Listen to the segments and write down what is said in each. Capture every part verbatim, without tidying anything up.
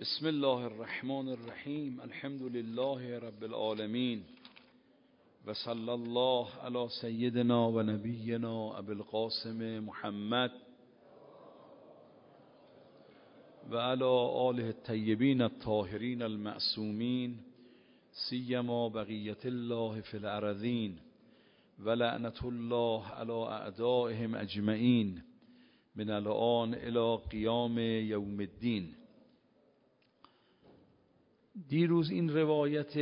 بسم الله الرحمن الرحیم. الحمد لله رب العالمین و صلی الله علی سیدنا و نبینا ابی القاسم محمد و علی آله الطیبین الطاهرین المعصومین سیما بقیت الله فی الارضین و لعنت الله علی اعدائهم اجمعین من الان الی قیام یوم الدین. دیروز این روایت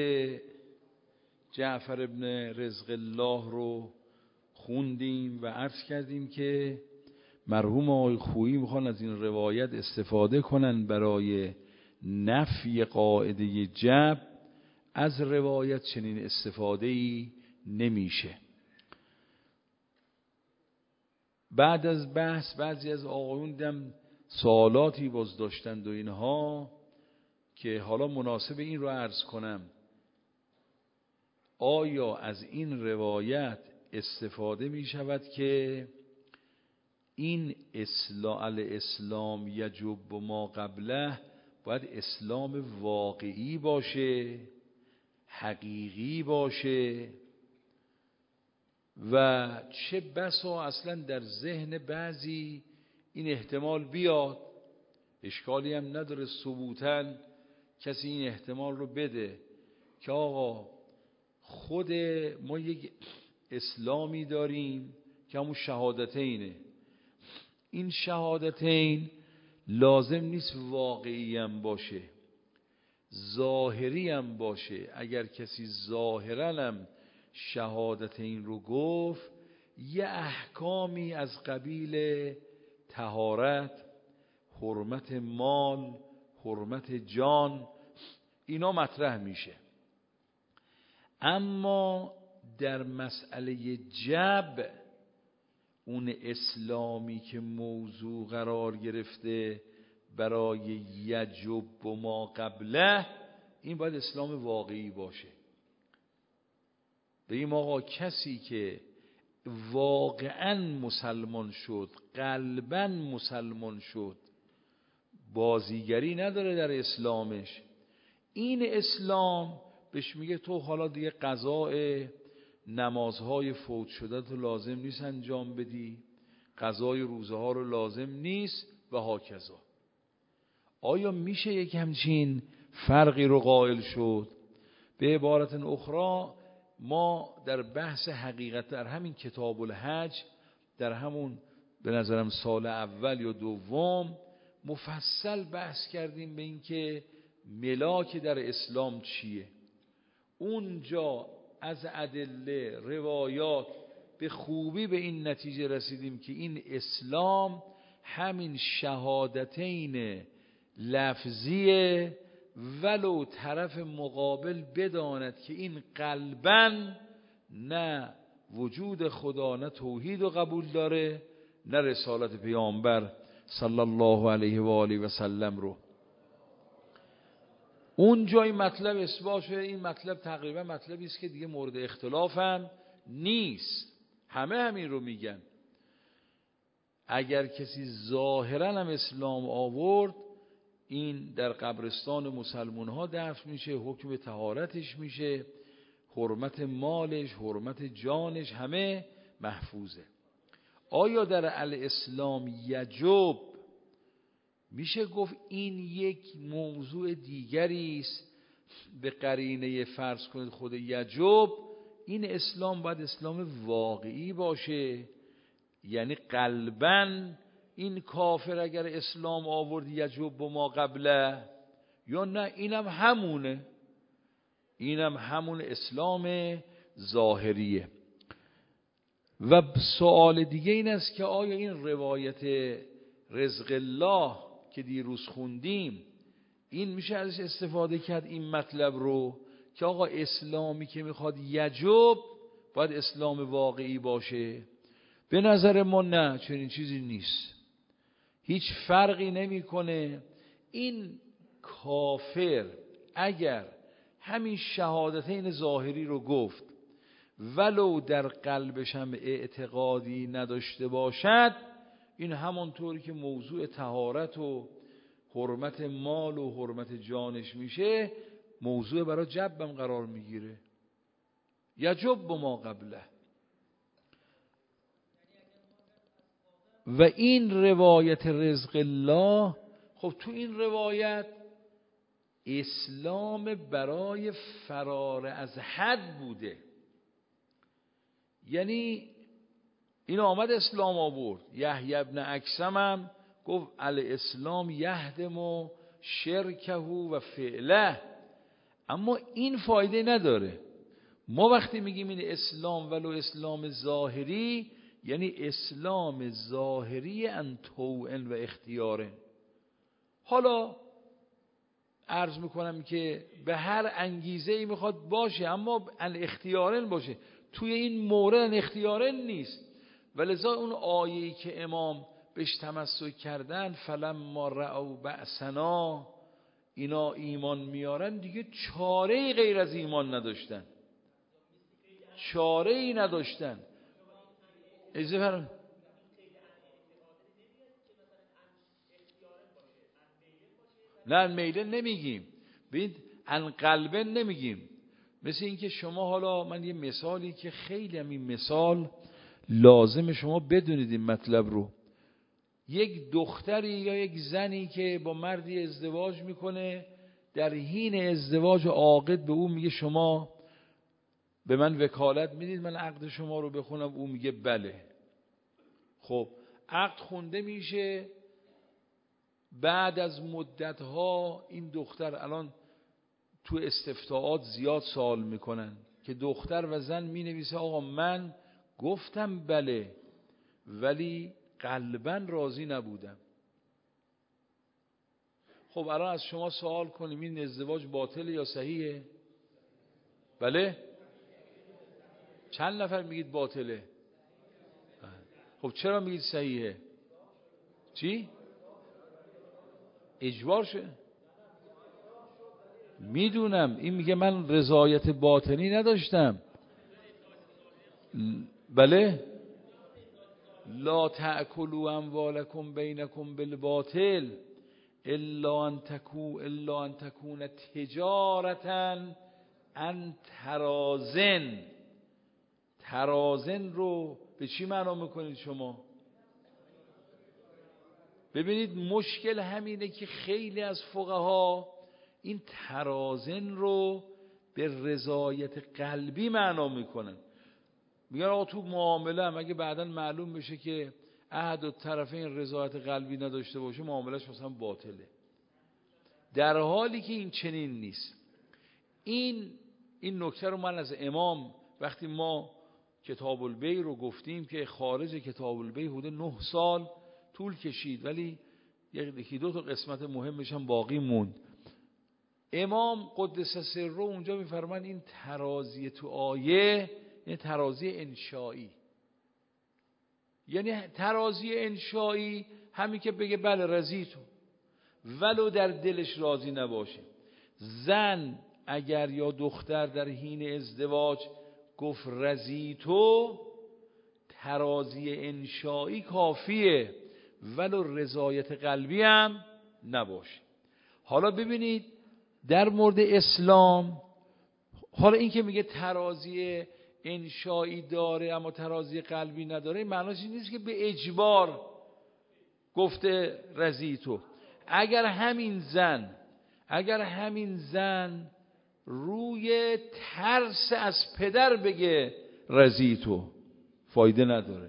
جعفر ابن رزق الله رو خوندیم و عرض کردیم که مرحوم آقای خویی میخوان از این روایت استفاده کنن برای نفی قاعده جبر. از روایت چنین استفاده‌ای نمیشه. بعد از بحث بعضی از آقایون دیدم سوالاتی باز داشتند و اینها که حالا مناسب این رو عرض کنم. آیا از این روایت استفاده می شود که این اسلام اسلام یجب ما قبله باید اسلام واقعی باشه، حقیقی باشه؟ و چه بسا اصلا در ذهن بعضی این احتمال بیاد، اشکالی هم نداره ثبوتاً کسی این احتمال رو بده که آقا خود ما یک اسلامی داریم که همون شهادتینه. این شهادتین لازم نیست واقعی هم باشه، ظاهری هم باشه. اگر کسی ظاهرا هم شهادتین رو گفت، یه احکامی از قبیل طهارت، حرمت مال، حرمت جان، اینا مطرح میشه. اما در مسئله جبر، اون اسلامی که موضوع قرار گرفته برای یجب و ما قبله، این باید اسلام واقعی باشه. بگیم آقا کسی که واقعا مسلمان شد، قلبا مسلمان شد، بازیگری نداره در اسلامش، این اسلام بهش میگه تو حالا دیگه قضاء نمازهای فوت شده تو لازم نیست انجام بدی، قضای روزه ها رو لازم نیست و هاکذا. آیا میشه یک همچین فرقی رو قائل شد؟ به عبارت اخرى، ما در بحث حقیقت در همین کتاب الحج، در همون به نظرم سال اول یا دوم، مفصل بحث کردیم به این که ملاک در اسلام چیه. اونجا از ادله روایات به خوبی به این نتیجه رسیدیم که این اسلام همین شهادتین لفظیه، ولو طرف مقابل بداند که این قلباً نه وجود خدا، نه توحید و قبول داره، نه رسالت پیامبر صلی الله علیه و آله و سلم رو. اون جای مطلب اثبات شده. این مطلب تقریبا مطلبی است که دیگه مورد اختلاف هم نیست، همه همین رو میگن. اگر کسی ظاهرا هم اسلام آورد، این در قبرستان مسلمان ها دفن میشه، حکم طهارتش میشه، حرمت مالش، حرمت جانش همه محفوظه. آیا در الاسلام یجب میشه گفت این یک موضوع دیگری است؟ به قرینه فرض کنید خود یجب، این اسلام باید اسلام واقعی باشه، یعنی قلباً این کافر اگر اسلام آورد یجب و ما قبله، یا نه اینم همونه، اینم همون اسلام ظاهریه. و سوال دیگه این است که آیا این روایت رزق الله که دیروز خوندیم، این میشه ازش استفاده کرد این مطلب رو که آقا اسلامی که میخواد یجب باید اسلام واقعی باشه؟ به نظر ما نه، چنین چیزی نیست، هیچ فرقی نمیکنه. این کافر اگر همین شهادتین ظاهری رو گفت، ولو در قلبش هم اعتقادی نداشته باشد، این همانطوری که موضوع طهارت و حرمت مال و حرمت جانش میشه، موضوع برای جبم قرار میگیره. یجب ما قبله. و این روایت رزق الله، خب تو این روایت اسلام برای فرار از حد بوده. یعنی این آمد اسلام آورد. یحیی ابن اکثم هم گفت الاسلام یهدم و شرکه و فعله، اما این فایده نداره. ما وقتی میگیم این اسلام ولو اسلام ظاهری، یعنی اسلام ظاهری ان طوعن و اختیارن. حالا عرض میکنم که به هر انگیزه ای میخواد باشه، اما ان اختیارن باشه. توی این مورد ان اختیارن نیست. ولذا اون آیه‌ای که امام بهش تمسک کردن، فلما رأوا بأسنا، اینا ایمان میارن، دیگه چاره‌ای غیر از ایمان نداشتن، چاره‌ای نداشتن. اجازه فرمایید. نه میله نمیگیم، ببین ان قلبه نمیگیم. مثل این که شما، حالا من یه مثالی که خیلی هم این مثال لازم شما بدونید این مطلب رو. یک دختری یا یک زنی که با مردی ازدواج میکنه، در حین ازدواج عاقد به او میگه شما به من وکالت میدید من عقد شما رو بخونم؟ او میگه بله. خب عقد خونده میشه. بعد از مدتها این دختر، الان تو استفتاءات زیاد سوال میکنن که دختر و زن مینویسه آقا من گفتم بله ولی قلباً راضی نبودم. خب الان از شما سوال کنیم این ازدواج باطله یا صحیحه؟ بله؟ چند نفر میگید باطله؟ خب چرا میگید صحیحه؟ چی؟ اجبار شه؟ میدونم این میگه من رضایت باطنی نداشتم. بله؟ لا تأکلوا اموالکم بینکم بالباطل الا ان تکون الا ان تکون تجارتا عن ترازن. ترازن رو به چی معنا میکنید شما؟ ببینید مشکل همینه که خیلی از فقها این ترازن رو به رضایت قلبی معنا میکنن. میگن آقا تو معامله هم اگه بعداً معلوم بشه که احد الطرفین رضایت قلبی نداشته باشه، معاملهش مثلا باطله، در حالی که این چنین نیست. این این نکته رو من از امام، وقتی ما کتاب البیع رو گفتیم که خارج کتاب البیع حدود نه سال طول کشید ولی یکی دو تا قسمت مهمش هم باقی موند، امام قدس سره اونجا میفرمان این ترازی تو آیه یعنی ترازی انشایی. یعنی ترازی انشایی همین که بگه بله رضیتو ولو در دلش راضی نباشه. زن اگر یا دختر در حین ازدواج گفت رضیتو، ترازی انشایی کافیه ولو رضایت قلبی هم نباشه. حالا ببینید در مورد اسلام، حالا این که میگه ترازی انشایی داره اما ترازی قلبی نداره، معناش این نیست که به اجبار گفته رضیتو. اگر همین زن اگر همین زن روی ترس از پدر بگه رضیتو، فایده نداره.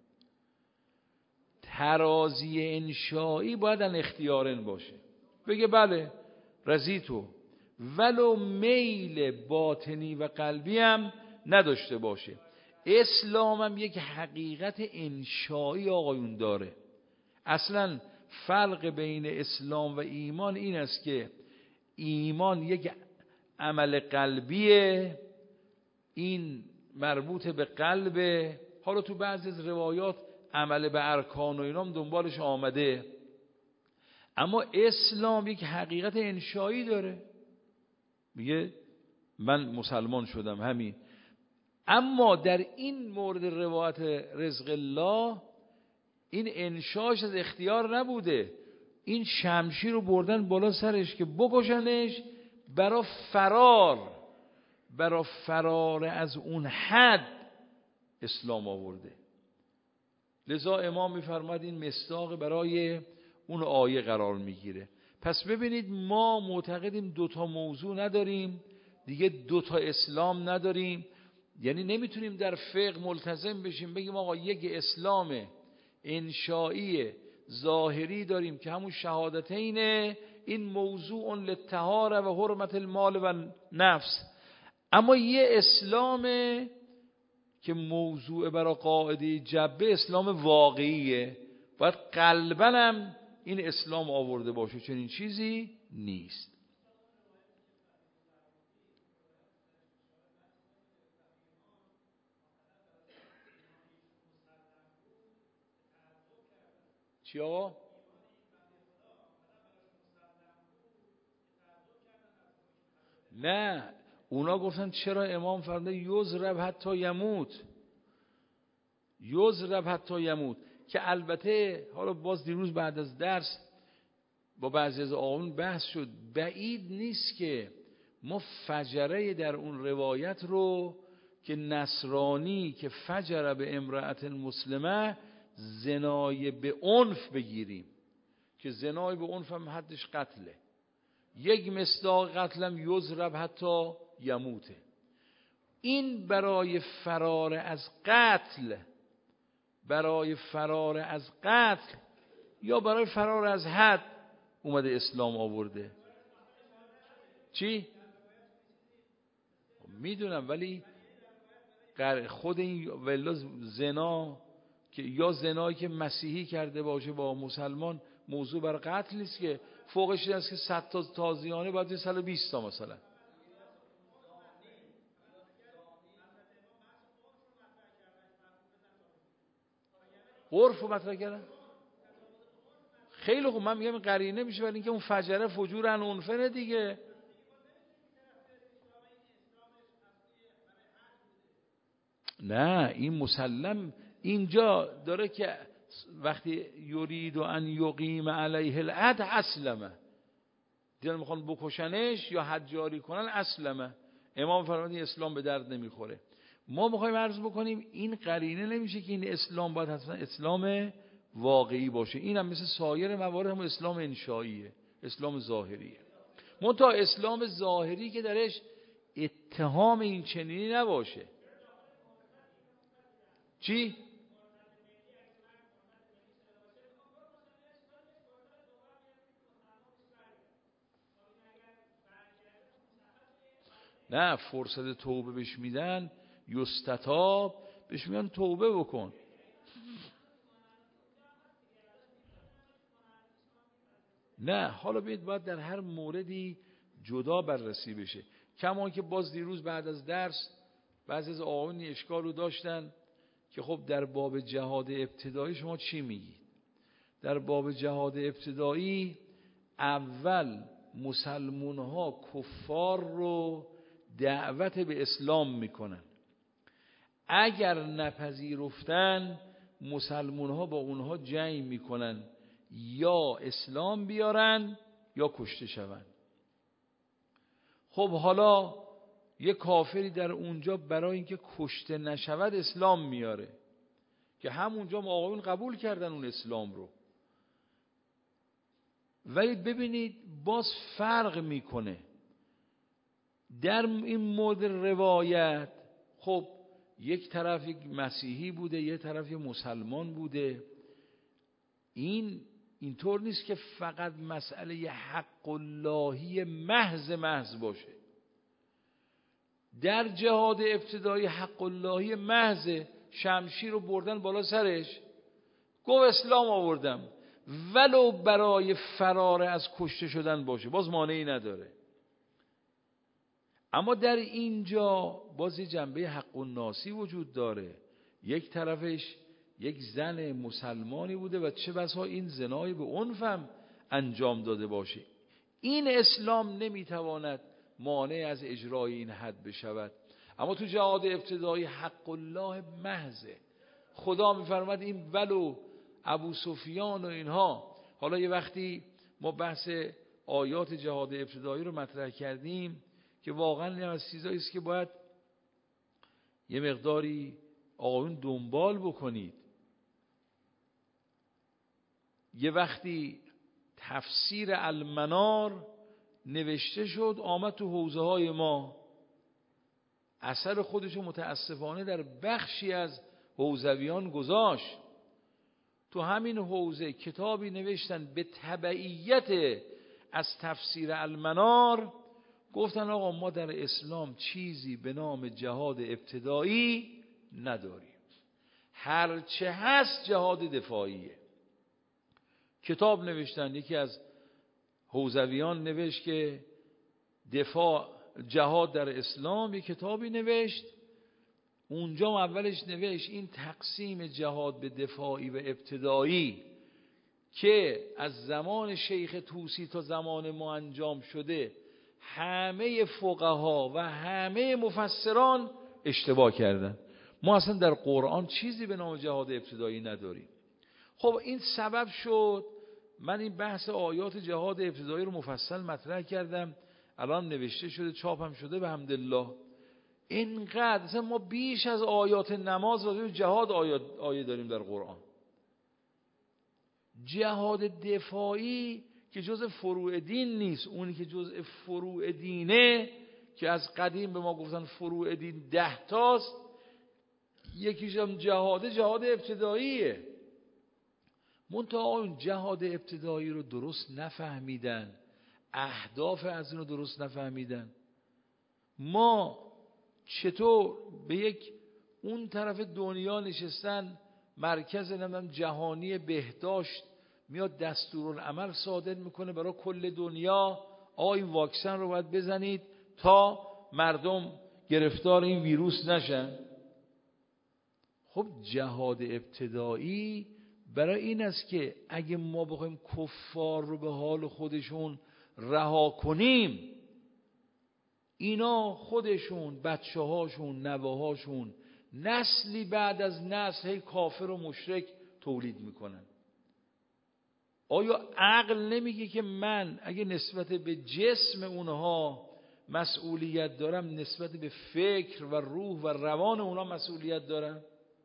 ترازی انشایی باید ان اختیارن باشه، بگه بله رضیتو ولو میل باطنی و قلبی هم نداشته باشه. اسلام هم یک حقیقت انشایی آقایون داره. اصلا فرق بین اسلام و ایمان این است که ایمان یک عمل قلبیه، این مربوط به قلبه. حالا تو بعضی از روایات عمل به ارکان و اینام دنبالش آمده، اما اسلام یک حقیقت انشایی داره، میگه من مسلمان شدم همین. اما در این مورد روایت رزق الله این انشاش از اختیار نبوده. این شمشیر رو بردن بالا سرش که بکشنش، برا فرار برا فرار از اون حد اسلام آورده. لذا امام میفرماد این مصداق برای اون آیه قرار میگیره. پس ببینید ما معتقدیم دوتا موضوع نداریم دیگه، دوتا اسلام نداریم. یعنی نمیتونیم در فقه ملتزم بشیم بگیم آقا یک اسلام انشایی ظاهری داریم که همون شهادتینه، این موضوع للطهاره و حرمت المال و نفس، اما یه اسلام که موضوع برای قاعده جبه اسلام واقعیه، باید قلباً هم این اسلام آورده باشه. چنین چیزی نیست. چی آقا؟ نه، اونا گفتن چرا امام فرموده یضرب حتی یموت، یضرب حتی یموت، که البته حالا باز دیروز بعد از درس با بعضی از آقایون بحث شد، بعید نیست که ما فجره در اون روایت رو که نصرانی که فجر به امرأت مسلمه زنای به عنف بگیریم، که زنای به عنف هم حدش قتله. یک مصداق قتلم یضرب حتی یموته. این برای فرار از قتل، برای فرار از قتل یا برای فرار از حد اومده اسلام آورده. چی؟ میدونم، ولی خود این ولا زنا که یا زنایی که مسیحی کرده باشه با مسلمان موضوع بر قتل نیست که، فوقش این است که صد تا تازیانه باید صد و بیست تا مثلا. عرف رو مطرح کردن. خیلی خوب، من میگم قرینه میشه برای اینکه اون فجره فجور ان عنفنه دیگه. نه، این مسلم اینجا داره که وقتی یرید و ان یقیم علیه الحد اسلمه، دیگه میخوان بکشنش یا حد جاری کنن اسلمه. امام فرمودن اسلام به درد نمیخوره. ما میخوایم عرض بکنیم این قرینه نمیشه که این اسلام باید حتما اسلام واقعی باشه. این هم مثل سایر موارد هم اسلام انشاییه، اسلام ظاهریه. منتها اسلام ظاهری که درش اتهام این چنینی نباشه. چی؟ نه، فرصت توبه بهش میدن، یستتاب بهش میگن توبه بکن. نه، حالا بید باید در هر موردی جدا بررسی بشه. کما که باز دیروز بعد از درس بعضی از آقایون اشکال رو داشتن که خب در باب جهاد ابتدایی شما چی میگید؟ در باب جهاد ابتدایی اول مسلمون ها کفار رو دعوت به اسلام میکنن، اگر نپذیرفتن مسلمون ها با اونها جنگ میکنن، یا اسلام بیارن یا کشته شون. خب حالا یه کافری در اونجا برای اینکه کشته نشود اسلام میاره، که همونجا آقایون قبول کردن اون اسلام رو. ولی ببینید باز فرق میکنه در این مورد روایت. خب یک طرف یک مسیحی بوده، یک طرف یک مسلمان بوده. این اینطور نیست که فقط مسئله حق اللهی محض محض باشه. در جهاد ابتدایی حق اللهی محض، شمشیر رو بردن بالا سرش، گفت اسلام آوردم، ولو برای فرار از کشته شدن باشه باز مانعی نداره. اما در اینجا باز یه جنبه حق الناسی وجود داره. یک طرفش یک زن مسلمانی بوده و چه بسا این زنای به عنف هم انجام داده باشه. این اسلام نمیتواند مانع از اجرای این حد بشود. اما تو جهاد ابتدایی حق الله محضه. خدا میفرماد این ولو ابو سفیان و اینها، حالا یه وقتی ما بحث آیات جهاد ابتدایی رو مطرح کردیم که واقعا این از چیزایی است که باید یه مقداری آقایون دنبال بکنید. یه وقتی تفسیر المنار نوشته شد آمد تو حوزه های ما، اثر خودشو متاسفانه در بخشی از حوزویان گذاشت. تو همین حوزه کتابی نوشتن به تبعیت از تفسیر المنار، گفتن آقا ما در اسلام چیزی به نام جهاد ابتدایی نداریم، هرچه هست جهاد دفاعیه. کتاب نوشتن، یکی از حوزویان نوشت که دفاع جهاد در اسلام، یک کتابی نوشت، اونجا اولش نوشت این تقسیم جهاد به دفاعی و ابتدایی که از زمان شیخ طوسی تا زمان ما انجام شده همه فقها و همه مفسران اشتباه کردن. ما اصلا در قرآن چیزی به نام جهاد ابتدایی نداریم. خب این سبب شد من این بحث آیات جهاد ابتدایی رو مفصل مطرح کردم، الان نوشته شده، چاپم شده به حمدالله. اینقدر مثلا ما بیش از آیات نماز راجع به جهاد آیات آیه داریم در قرآن. جهاد دفاعی که جزء فروع دین نیست، اونی که جزء فروع دینه که از قدیم به ما گفتن فروع دین ده تاست، یکیش هم جهاد جهاد ابتداییه. منتها اون جهاد ابتدایی رو درست نفهمیدن، اهداف از این رو درست نفهمیدن. ما چطور به یک اون طرف دنیا نشستن مرکز نمیدونم جهانی بهداشت میاد دستورالعمل صادر میکنه برای کل دنیا، آقا این واکسن رو باید بزنید تا مردم گرفتار این ویروس نشن. خب جهاد ابتدایی برای این است که اگه ما بخوایم کفار رو به حال خودشون رها کنیم، اینا خودشون، بچه هاشون، نوه هاشون، نسلی بعد از نسل هی کافر و مشرک تولید میکنن. آیا عقل نمیگه که من اگه نسبت به جسم اونها مسئولیت دارم، نسبت به فکر و روح و روان اونها مسئولیت دارم؟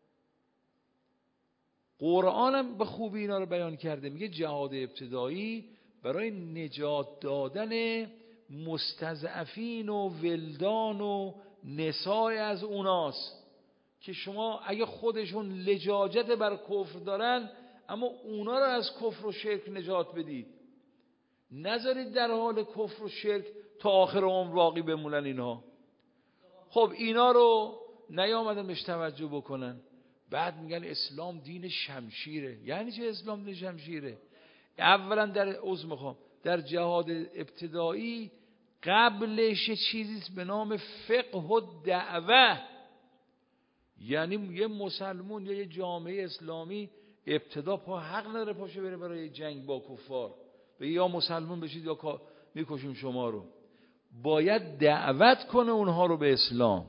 قرآنم به خوبی اینا رو بیان کرده، میگه جهاد ابتدایی برای نجات دادن مستضعفین و ولدان و نسای از اوناست که شما اگه خودشون لجاجت بر کفر دارن اما اونا رو از کفر و شرک نجات بدید، نذارید در حال کفر و شرک تا آخر عمر باقی بمونن اینها. خب اینا رو نیامدن بهش توجه بکنن، بعد میگن اسلام دین شمشیره. یعنی چه اسلام دین شمشیره؟ اولا در عذر میخوام در جهاد ابتدایی قبلش چیزیست به نام فقه و دعوه. یعنی یه مسلمون یا یه جامعه اسلامی ابتدا پا حق نداره پاشه بره برای جنگ با کفار، به یا مسلمون بشید یا میکشیم شما رو. باید دعوت کنه اونها رو به اسلام.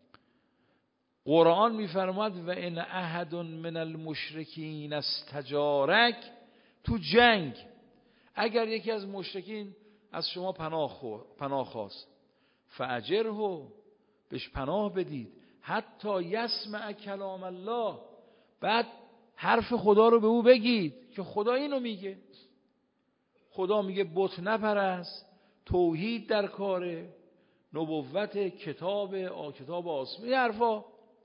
قرآن میفرماد و ان احد من المشرکین استجارک، تو جنگ اگر یکی از مشرکین از شما پناه خو... پناه خواست، فاجره، بهش پناه بدید، حتی یسمع کلام الله، بعد حرف خدا رو به او بگید که خدا اینو میگه. خدا میگه بت نپرست، توحید در کاره، نبوت، کتاب آ کتاب آسمانی، حرفا.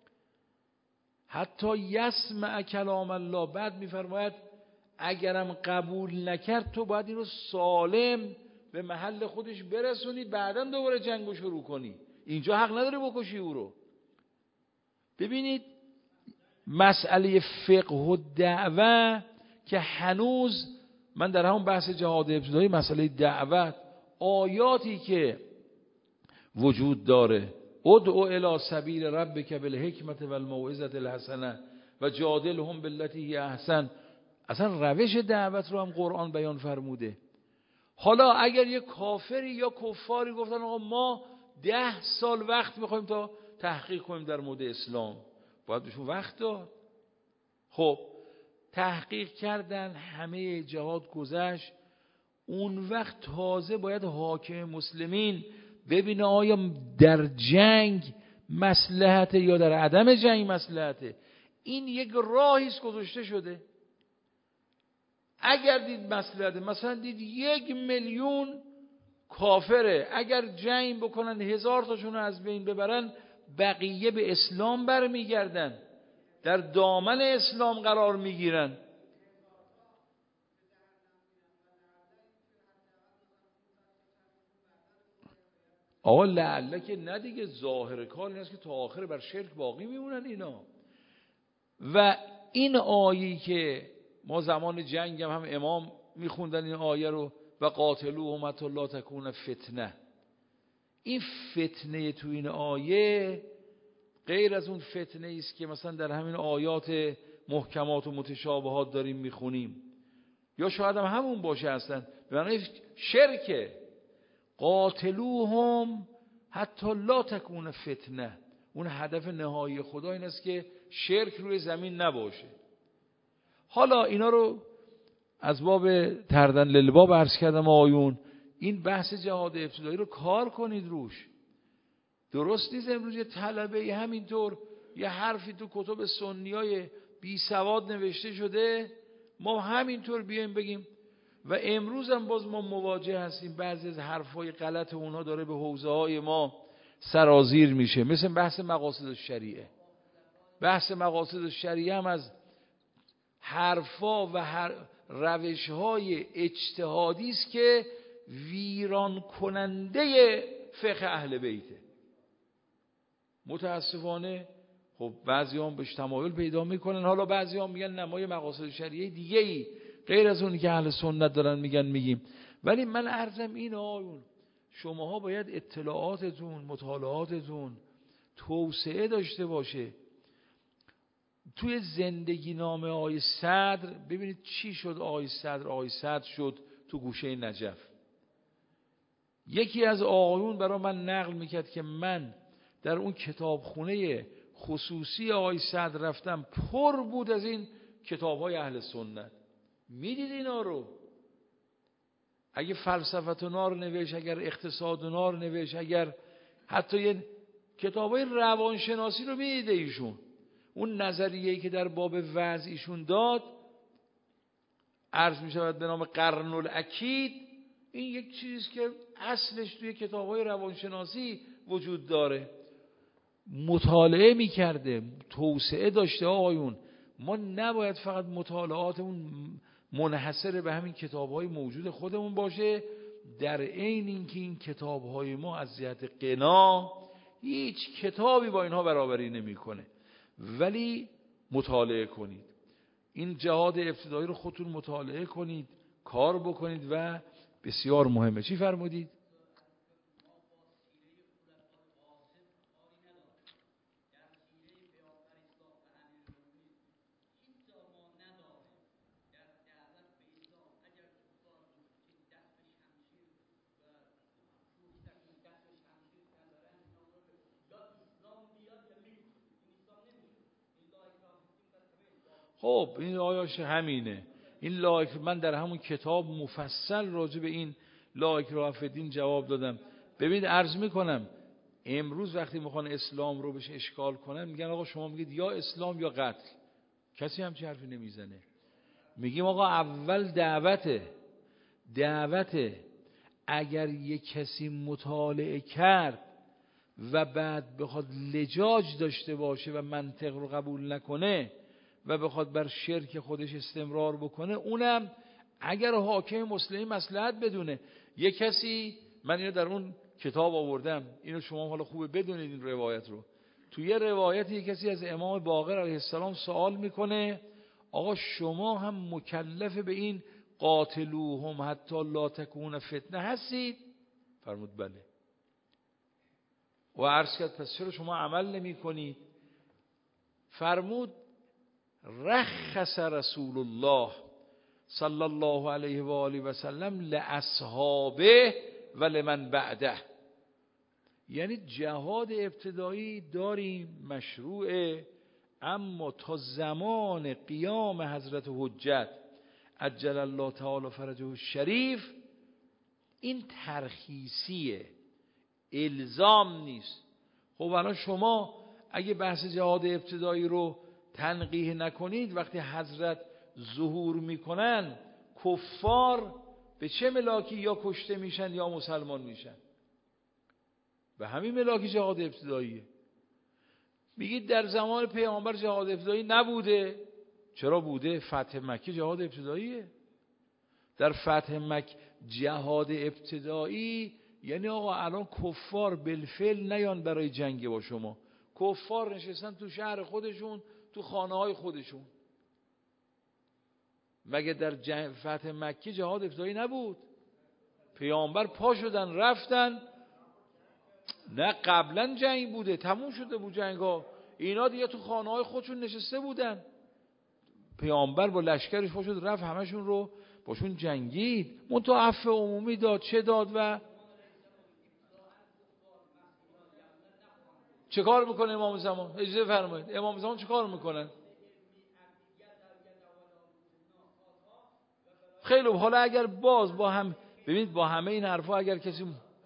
حتی یسمع کلام الله، بعد میفرماید اگرم قبول نکرد تو باید این رو سالم به محل خودش برسونی، بعداً دوباره جنگو شروع کنی، اینجا حق نداره بکشی او رو. ببینید مسئله فقه و دعوه که هنوز من در همون بحث جهاد ابتدایی مسئله دعوت، آیاتی که وجود داره، ادعو الی سبیل ربک بالحکمت والموعظة الحسنه و جادلهم بالتی هی احسن، اصلا روش دعوت رو هم قرآن بیان فرموده. حالا اگر یه کافری یا کفاری گفتن آقا ما ده سال وقت میخوایم تا تحقیق کنیم در مورد اسلام، باید بهشون وقت داد. خب تحقیق کردن، همه جهات گذشت، اون وقت تازه باید حاکم مسلمین ببینه آیا در جنگ مصلحته یا در عدم جنگ مصلحته. این یک راهی است گذاشته شده. اگر دید مصلحته، مثلا دید یک میلیون کافره، اگر جنگ بکنن هزار تاشون رو از بین ببرن، بقیه به اسلام برمیگردن، در دامن اسلام قرار میگیرن. آقا لعله که نه دیگه، ظاهر کار این است که تا آخر بر شرک باقی میمونن اینا. و این آیه‌ای که ما زمان جنگ هم, هم امام میخوندن این آیه رو، و قاتلوهم حتی لا تکون فتنه. این فتنه تو این آیه غیر از اون فتنه است که مثلا در همین آیات محکمات و متشابهات داریم میخونیم، یا شاید هم همون باشه اصلا به معنی شرکه. قاتلوهم حتی لا تکون فتنه، اون هدف نهایی خدا این است که شرک روی زمین نباشه. حالا اینا رو از باب تردن للباب عرض کردم آیون. این بحث جهاد ابتدایی رو کار کنید روش. درست نیست امروز یه طلبه همینطور یه حرفی تو کتب سنیای بی سواد نوشته شده، ما همینطور بیایم بگیم. و امروز هم باز ما مواجه هستیم بعضی از حرفای غلط اونها داره به حوزه های ما سرازیر میشه، مثل بحث مقاصد الشریعه. بحث مقاصد الشریعه هم از حرفا و هر روش‌های اجتهادی است که ویران کننده فقه اهل بیته. متاسفانه خب بعضی هم بهش تمایل پیدا میکنن، حالا بعضی هم میگن نمای مقاصد شریعه دیگه ای غیر از اونی که اهل سنت دارن میگن میگیم. ولی من عرضم این آیون شماها باید اطلاعاتتون، مطالعاتتون توسعه داشته باشه. توی زندگی نامه آقای صدر ببینید چی شد. آقای صدر آقای صدر شد تو گوشه نجف. یکی از آقایون برای من نقل میکرد که من در اون کتابخونه خصوصی آقای صدر رفتم، پر بود از این کتاب‌های اهل سنت. میدید اینا رو، اگه فلسفه نار نوشت، اگر اقتصاد نار نوشت، اگر حتی یه کتاب‌های روانشناسی رو میدید ایشون. اون نظریه‌ای که در باب وضع ایشون داد عرض می‌شود به نام قرن الاکید، این یک چیزی که اصلش توی کتاب‌های روانشناسی وجود داره. مطالعه می‌کرده، توسعه داشته. آقایون ما نباید فقط مطالعاتمون منحصر به همین کتاب‌های موجود خودمون باشه، در عین اینکه این کتاب‌های ما از جهت غنا هیچ کتابی با اینها برابری نمی‌کنه. ولی مطالعه کنید، این جهاد ابتدایی رو خودتون مطالعه کنید، کار بکنید و بسیار مهمه. چی فرمودید؟ خب این آیاش همینه. این لایک من در همون کتاب مفصل راجع به این لایک رافدین جواب دادم. ببینید عرض میکنم امروز وقتی میخوان اسلام رو بهش اشکال کنن میگن آقا شما میگید یا اسلام یا قتل. کسی همچین حرفی نمیزنه. میگیم آقا اول دعوته دعوته اگر یک کسی مطالعه کرد و بعد بخواد لجاج داشته باشه و منطق رو قبول نکنه و بخواد بر شرک خودش استمرار بکنه، اونم اگر حاکم مسلمی مصلحت بدونه. یک کسی، من اینو در اون کتاب آوردم، اینو شما حالا خوبه بدونید این روایت رو. توی یه روایت یک کسی از امام باقر علیه السلام سوال میکنه آقا شما هم مکلف به این قاتلوهم حتی لا تکون فتنه هستید؟ فرمود بله. و عرض کرد پس چرا شما عمل نمی کنید؟ فرمود رخص رسول الله صلی الله علیه و آله و سلم لاصحابه و لمن بعده. یعنی جهاد ابتدایی داریم مشروعه، اما تا زمان قیام حضرت حجت عجل الله تعالی فرجه الشریف این ترخیصیه، الزام نیست. خب الان شما اگه بحث جهاد ابتدایی رو تنقیح نکنید، وقتی حضرت ظهور میکنن کفار به چه ملاکی یا کشته میشن یا مسلمان میشن؟ به همین ملاکی جهاد ابتداییه. میگید در زمان پیامبر جهاد ابتدایی نبوده. چرا بوده؟ فتح مکه جهاد ابتداییه. در فتح مکه جهاد ابتدایی یعنی آقا الان کفار بالفعل نیان برای جنگ با شما، کفار نشستن تو شهر خودشون، تو خانه های خودشون. مگه در جنگ فتح مکه جهاد ابتدایی نبود؟ پیامبر پا شدن رفتن. نه قبلا جنگ بوده، تموم شده بود جنگ ها، اینا دیگه تو خانه های خودشون نشسته بودن. پیامبر با لشکرش پا شد رفت همشون رو باشون جنگید، منتها عفو عمومی داد. چه داد و چه کار میکنه امام زمان؟ اجازه فرمایید، امام زمان چه کار میکنن؟ خیلی حالا اگر باز با هم ببینید با همه این حرفا اگر کسی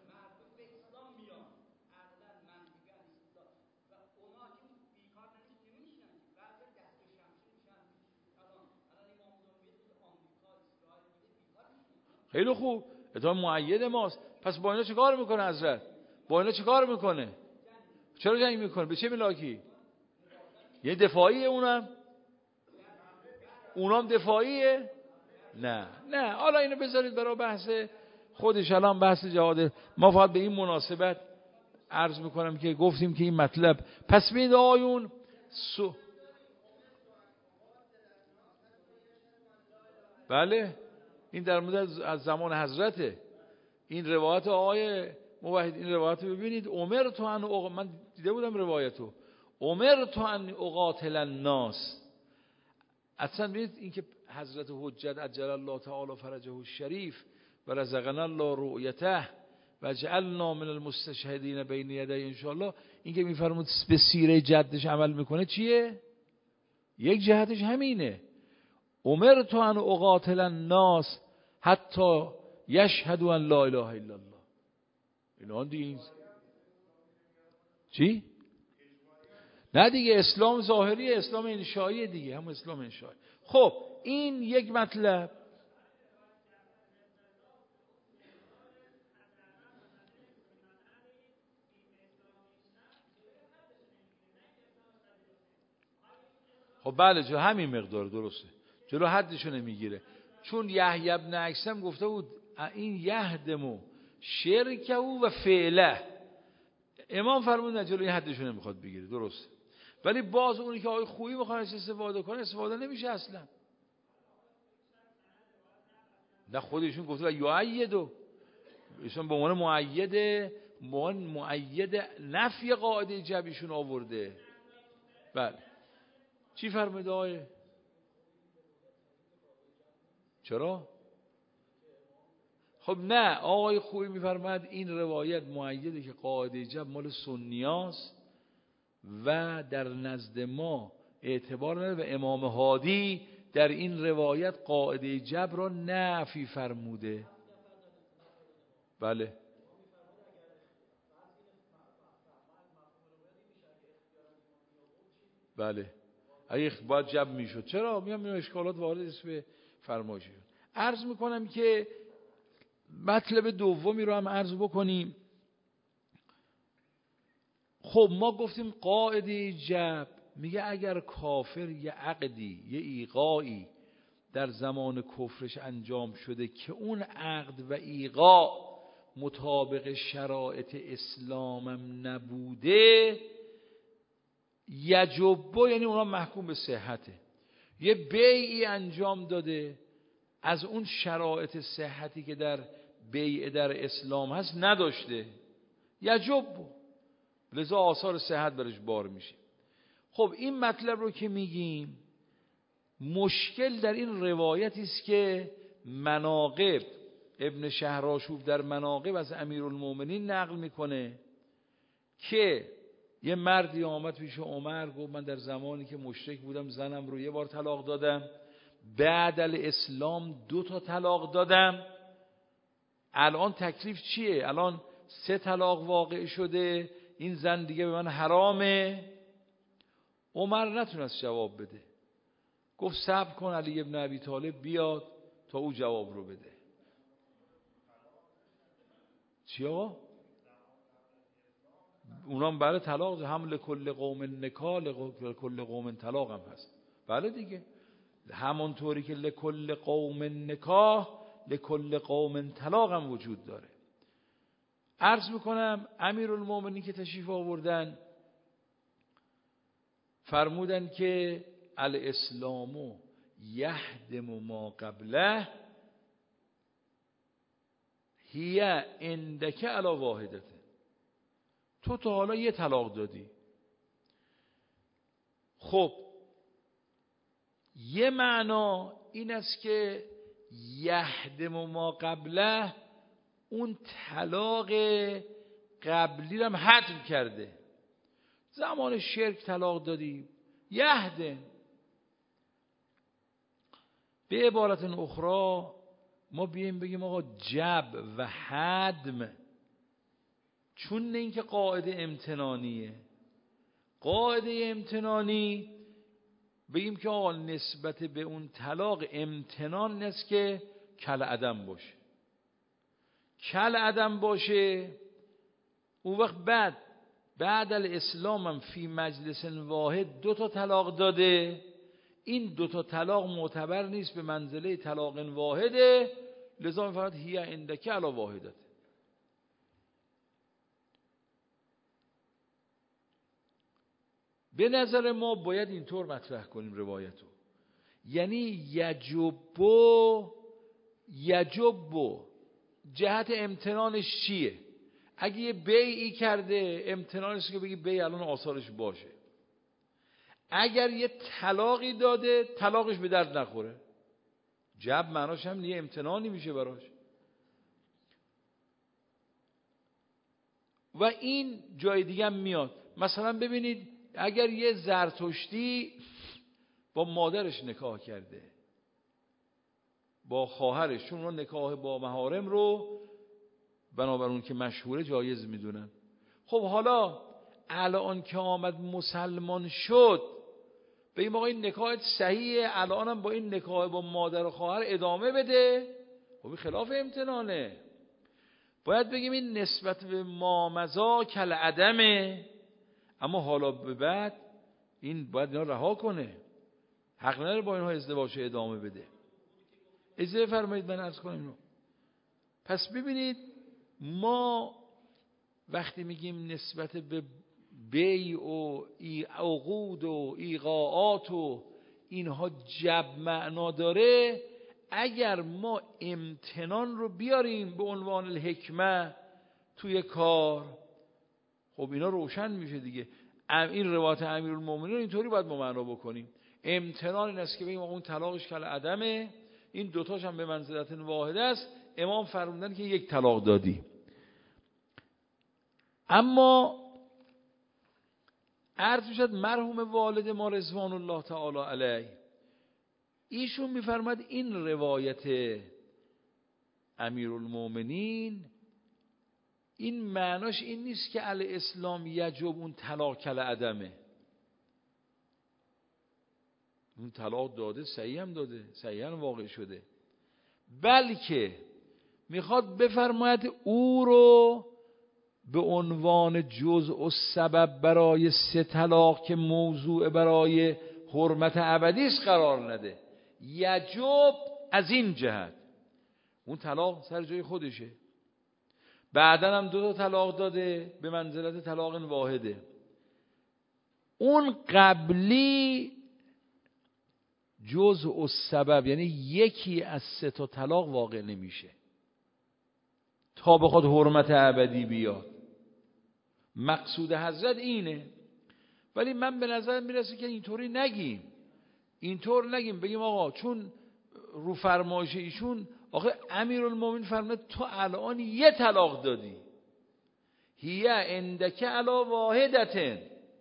خیلی خوب اتفاق مؤید ماست، پس با اینا چه کار میکنه حضرت؟ با اینا چه کار میکنه؟ چرا جنگ میکنه؟ به چه ملاکی؟ یه دفاعیه اونم؟ اونام دفاعیه؟ نه نه حالا اینو بذارید برای بحث خودش. الان بحث جهاد ما فقط به این مناسبت عرض میکنم که گفتیم که این مطلب. پس ببینید آیون سو... بله این در مورد از زمان حضرته. این روایت آقای موحد، این روایت رو ببینید. عمر تو ان اق... من دیده بودم روایتو، عمر تو ان اقاتل الناس. اصلا ببینید این که حضرت حجت عجل الله تعالی فرجه الشریف و رزقنا الله رؤیته و جعلنا من المستشهدین بین یدی ان شاء الله، این که میفرمود به سیره جدش عمل میکنه چیه؟ یک جهتش همینه. عمر تو ان اقاتل الناس حتی یشهدوا ان لا اله الا الله. اینا دیگه چی؟ نه دیگه اسلام ظاهری، اسلام انشایی دیگه، هم اسلام انشایی. خب این یک مطلب. خب بله جو همین مقدار درسته، جلو حدشو نمیگیره. چون یحیی بن اکثم گفته بود این یهدمو شرکه و فعله، امام فرمود نه جلوی حدشو نمیخواد بگیره، درسته. ولی باز اونی که آقای خویی بخواد استفاده کنه استفاده نمیشه اصلا. نه خودشون گفته یؤیدو، ایشون به عنوان مؤید، به عنوان مؤید نفی قاعده جبیشون آورده. بله چی فرموده آقای؟ چرا؟ خب نه آقای خویی میفرماد این روایت مؤیده که قاعده جب مال سنیاست و در نزد ما اعتبار نداره، و امام هادی در این روایت قاعده جب را نفی فرموده. بله بله اگه باید جب میشد. چرا؟ میام این اشکالات وارد است به فرمایش. عرض میکنم که مطلب دومی رو هم عرض بکنیم. خب ما گفتیم قاعده جب میگه اگر کافر یه عقدی یه ایقاعی در زمان کفرش انجام شده که اون عقد و ایقاع مطابق شرایط اسلامم نبوده، یجبو یعنی اونا محکوم به صحته. یه بیعی انجام داده از اون شرایط صحتی که در بیع در اسلام هست نداشته، یجبو، لذا آثار صحت برش بار میشه. خب این مطلب رو که میگیم، مشکل در این روایتی است که مناقب ابن شهرآشوب در مناقب از امیرالمومنین نقل میکنه که یه مردی آمد پیش عمر گفت من در زمانی که مشرک بودم زنم رو یه بار طلاق دادم، بعد الاسلام دو تا طلاق دادم، الان تکلیف چیه؟ الان سه طلاق واقع شده، این زن دیگه به من حرامه. عمر نتونست جواب بده، گفت صبر کن علی ابن ابی طالب بیاد تا او جواب رو بده. چی آقا؟ اونام برای طلاق هم لکل قوم نکاح لکل قوم طلاق هم هست. بله دیگه، همونطوری که لکل قوم نکاح لکل قوم طلاق هم وجود داره. عرض میکنم امیرالمومنین که تشریف آوردن فرمودن که الاسلام یهدم ما قبله هی عندک علی واحدته. تو تا حالا یه طلاق دادی. خب یه معنا این است که یهدم ما قبله اون طلاق قبلی رو هم حتم کرده. زمان شرک طلاق دادی، یهدم. به عبارت اخرى ما بیایم بگیم آقا جب و حدم، چون نه اینکه قاعده امتنانیه. قاعده امتنانی بگیم که آقا نسبت به اون طلاق امتنان است که کل عدم باشه. کل عدم باشه اون وقت بعد بعد الاسلام هم فی مجلس واحد دو تا طلاق داده، این دو تا طلاق معتبر نیست، به منزله طلاق واحده، لذا می‌فرماید هی عندک علی واحدته. به نظر ما باید اینطور مطرح کنیم روایتو، یعنی یجبو یجبو جهت امتنانش چیه؟ اگه یه بیعی کرده امتنانش که بگی بیع الان آثارش باشه. اگر یه طلاقی داده طلاقش به درد نخوره، جب معناش هم یه امتنانی میشه براش. و این جای دیگه هم میاد. مثلا ببینید اگر یه زرتشتی با مادرش نکاح کرده، با خواهرش، چون اون نکاح با محارم رو بنابر اون که مشهوره جایز میدونن. خب حالا الان که آمد مسلمان شد، بگیم آقا این نکاحت صحیحه، الان هم با این نکاح با مادر و خواهر ادامه بده، خب خلاف امتنانه. باید بگیم این نسبت به مامزا کل عدمه، اما حالا به بعد این باید اینا رها کنه، حق نداره با اینها ازدواج ادامه بده. اجازه فرمایید من عرض کنم اینو. پس ببینید ما وقتی میگیم نسبت به بیع و عقود و ایقاعات و اینها جب معنا داره، اگر ما امتنان رو بیاریم به عنوان الحکمه توی کار، خب اینا روشن میشه دیگه. این روایت امیرالمومنین اینطوری باید ما معنا بکنیم. امتنان این است که بگیم اون طلاقش کل عدمه، این دوتاش هم به منزلت واحد است، امام فرمودن که یک طلاق دادی. اما عرض شد مرحوم والد ما رضوان الله تعالی علیه، ایشون میفرماد این روایت امیرالمومنین این معناش این نیست که الاسلام یجب اون طلاق کل عدمه. اون طلاق داده، صحیح هم داده، صحیح هم واقع شده، بلکه میخواد بفرماید او رو به عنوان جزء و سبب برای سه طلاق که موضوع برای حرمت ابدی است قرار نده. یجب از این جهت اون طلاق سر جای خودشه، بعدن هم دو تا طلاق داده به منزلت طلاق واحده. اون قبلی جزء و سبب، یعنی یکی از سه تا طلاق واقع نمیشه تا بخواد حرمت ابدی بیاد. مقصود حضرت اینه، ولی من به نظر میرسه که اینطوری نگیم، اینطور نگیم بگیم آقا چون رو فرمایش ایشون آخه امیرالمومنین فرمود تو الان یه طلاق دادی، هی عندک علی واحدتن.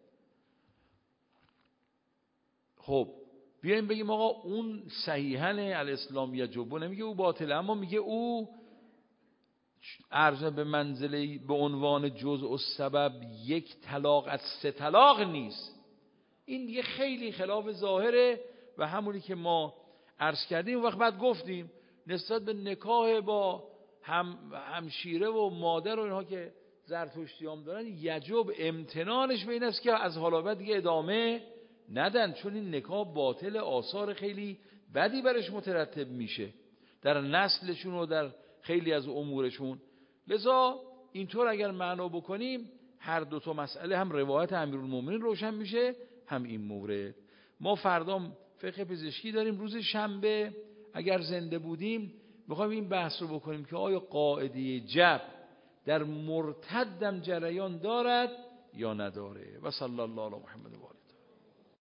خب بیایم بگیم آقا اون صحیحن الاسلام یجب، نمیگه او باطله، اما میگه او عرض به منزله به عنوان جزء و سبب یک طلاق از سه طلاق نیست. این دیگه خیلی خلاف ظاهره و همونی که ما عرض کردیم وقت بعد گفتیم نسبت به نکاح با هم همشیره و مادر و اینها که زرتشتیام دارن یجب امتنانش به این است که از حالا بعد دیگه ادامه ندن، چون این نکاح باطل، آثار خیلی بدی برش مترتب میشه در نسلشون و در خیلی از امورشون. لذا اینطور اگر معنا بکنیم هر دو تا مسئله هم روایت امیرالمومنین روشن میشه هم این مورد. ما فردا فقه پزشکی داریم، روز شنبه اگر زنده بودیم میخوایم این بحث رو بکنیم که آیا قاعده جبر در مرتدم جریان دارد یا نداره. و صلی الله علی محمد و آله.